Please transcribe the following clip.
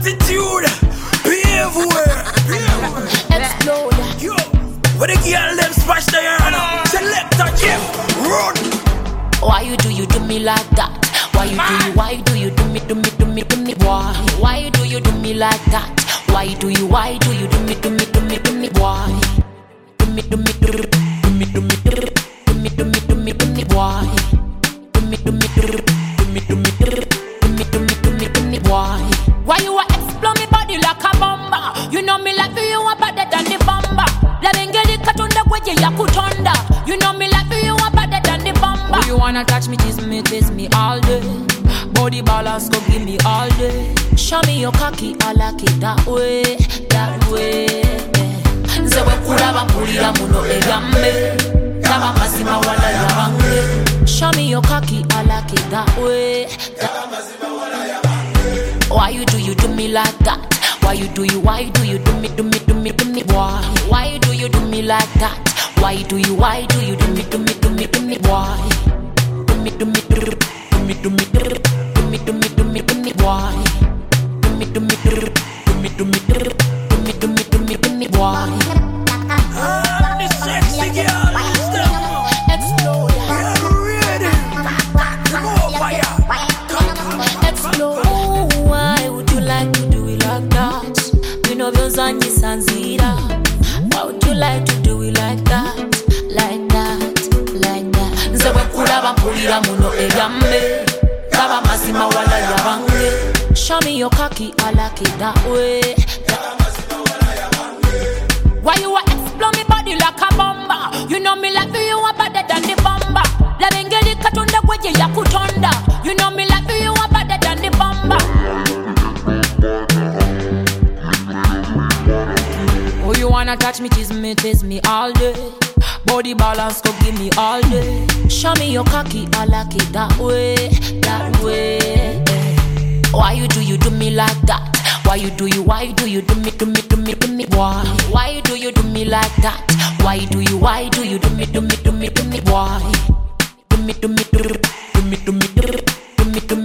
attitude, behave well. Explode. Yo, where the girl them smash Diana. Select a Jeff, run. Why you do me like that? Why you do me, boy? Why do you do me like that? Why do you do me, boy? Do me, boy. Boy. Why you explode me body like a bomber? You know me like you are better than the bomber. Let me get it cut on the way you put under. You know me like you are better than the bomber. You wanna touch me, tease me all day. Body balance go give me all day. Show me your cocky, I like it that way, that way. Nzewe kuraba pulira muno egambe. Taba mazima wala yabange. Show me your cocky, I like it that way. Why you do me like that? Why you do me, boy? Why do you do me like that? Why do you do me, boy? Do me, boy. Boy. The sexy girl, Explode. ready. Come over here. Explode. Why would you like to do it like that? You know Vyozanyi Sanzira. Why would you like to do it like that? Like that, like that. Nzewe kuraba pulira muno egambe. Taba mazima wala yabange. Show me your cocky, I like it that way. Why you explode me body like a bomber? You know me like you are better than the bomber. Let me get it cut on the way you put under. You know me like you are better than the bomber. Oh, you wanna touch me, tease me all day. Body balance go give me all day. Show me your cocky, I like it that way, that way. Why you do me like that? Why you do me, boy? Why do you do me like that? Why do you do me, boy? Do me,